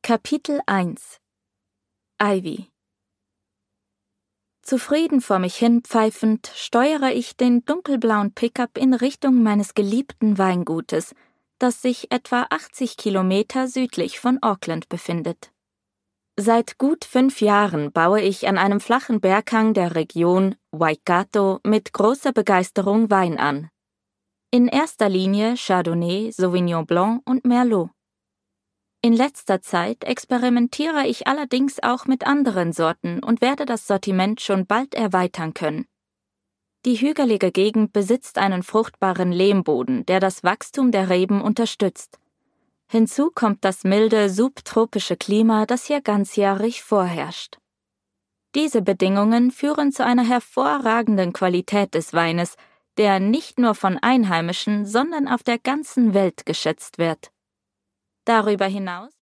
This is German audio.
Kapitel 1 Ivy. Zufrieden vor mich hin pfeifend, steuere ich den dunkelblauen Pickup in Richtung meines geliebten Weingutes, das sich etwa 80 Kilometer südlich von Auckland befindet. Seit gut 5 Jahren baue ich an einem flachen Berghang der Region Waikato mit großer Begeisterung Wein an. In erster Linie Chardonnay, Sauvignon Blanc und Merlot. In letzter Zeit experimentiere ich allerdings auch mit anderen Sorten und werde das Sortiment schon bald erweitern können. Die hügelige Gegend besitzt einen fruchtbaren Lehmboden, der das Wachstum der Reben unterstützt. Hinzu kommt das milde, subtropische Klima, das hier ganzjährig vorherrscht. Diese Bedingungen führen zu einer hervorragenden Qualität des Weines, der nicht nur von Einheimischen, sondern auf der ganzen Welt geschätzt wird. Darüber hinaus